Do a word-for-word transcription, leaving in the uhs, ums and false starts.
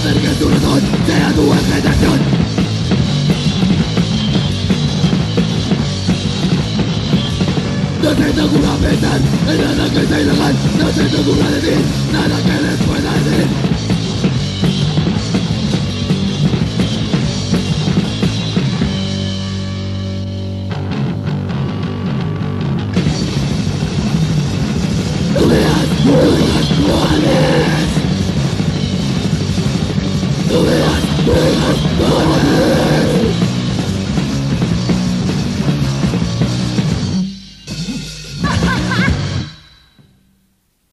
hacer que tu razón sea tu eje de acción. No se te ocurra pensar en nada que sea ilegal. No se te ocurra decir nada que les pueda decir. No veas, no veas, no hables. No veas, no veas, no hables.